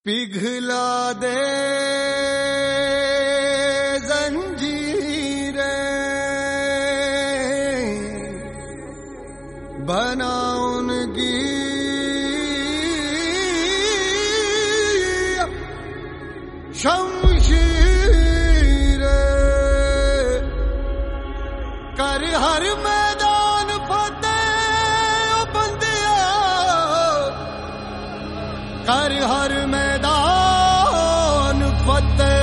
पिघला दे जंजीरें, बना उनकी शमशीरें, कर हर मैदान फतेह ओ बंदिया, कर हर मैदान फतेह।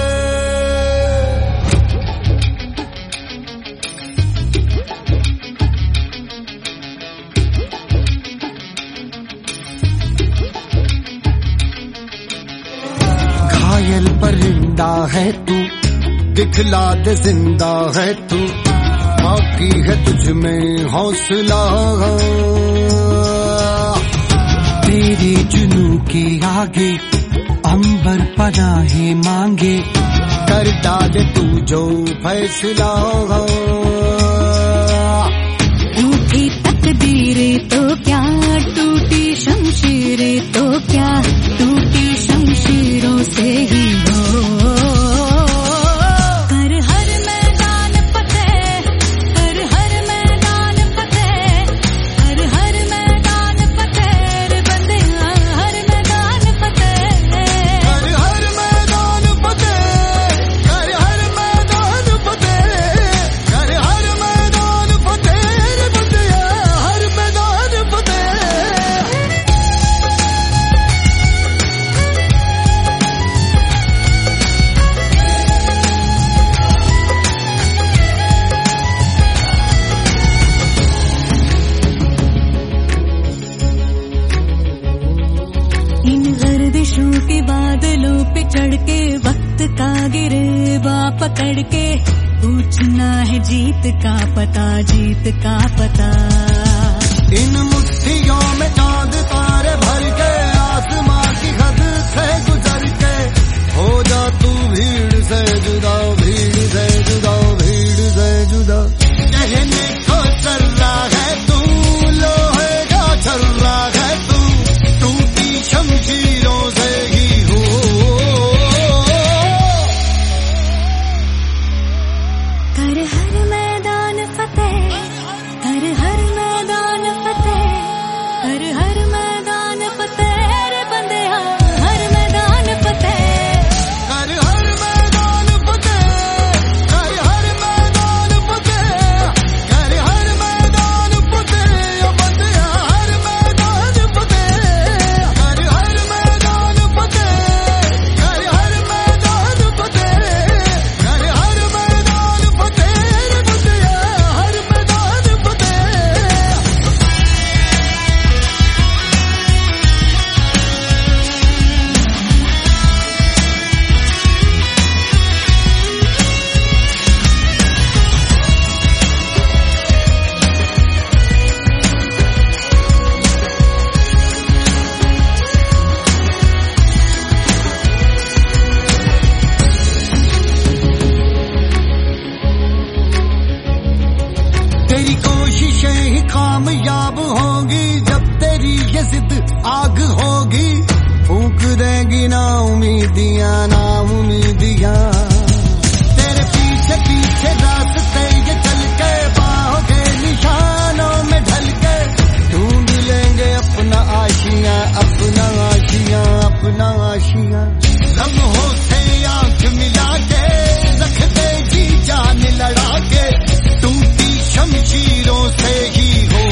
घायल परिंदा है तू, दिखला दे जिंदा है तू, बाकी है तुझ में हौसला। तेरे जुनू के आगे अंबर पनाहे मांगे, कर डाले तू जो फैसला। टूटी तकदीरें तो क्या, टूटी शमशीरें तो क्या, टूटी शमशीरों से ही हो। कर हर मैदान फतेह, कर हर मैदान फतेह, कर हर मैदान फतेह रे बंदिया, हर मैदान फतेह। कर हर मैदान फतेह, कर हर मैदान फतेह, कर हर मैदान फतेह रे बंदिया, हर मैदान फतेह। इन गर्दिशों के बादलों पे चढ़ के, वक्त का गिरबा पकड़ के, पूछना है जीत का पता, जीत का पता। इन मुट्ठियों में चांद तारे भर के, आसमां की हद से गुजर के, हो जा तू भीड़ से जुदा, भीड़ से जुदा, भीड़ से जुदा। कहने को चल रहा है तू, लोहे का चल रहा है तू, टूटी शमशीरों से ही हो। कर हर मैदान फतेह, कर हर मैदान फतेह, कर हर मैदान फतेह रे बंदिया, हर मैदान फतेह। कर हर मैदान फतेह, कर हर मैदान फतेह, कर हर मैदान फतेह ओ बंदिया, हर मैदान फतेह। कर हर मैदान फतेह, कर हर मैदान फतेह, कर हर मैदान फतेह रे बंदिया, हर मैदान फतेह। तेरी कोशिशें ही कामयाब होंगी, जब तेरी ये जिद आग होगी, फूंक देंगी ना उम्मीदियां, ना उम्मीदियां। तेरे पीछे पीछे रास्ते ये चल के, बाहों के निशानों में ढल के, ढूंढ लेंगे अपना आशियां, अपना आशियां, अपना आशियां। लम्हों से आंख मिला के, रख दे जी जान लड़ा के, टूटी शमशीरों से ही हो।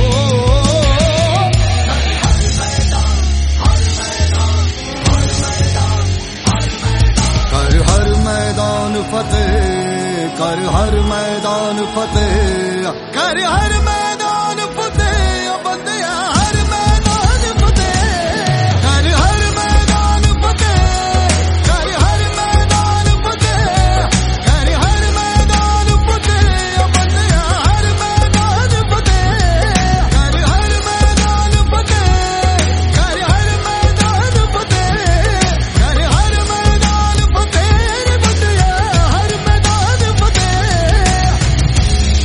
कर हर मैदान फतेह, कर हर मैदान फतेह, कर हर मैदान फतेह ओ बंदिया, हर मैदान फतेह। कर हर मैदान फतेह, कर हर मैदान फतेह, कर हर मैदान फतेह ओ बंदिया, हर मैदान फतेह। कर हर मैदान फतेह, कर हर मैदान फतेह, कर हर मैदान फतेह रे बंदिया, हर मैदान फतेह।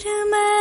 मैं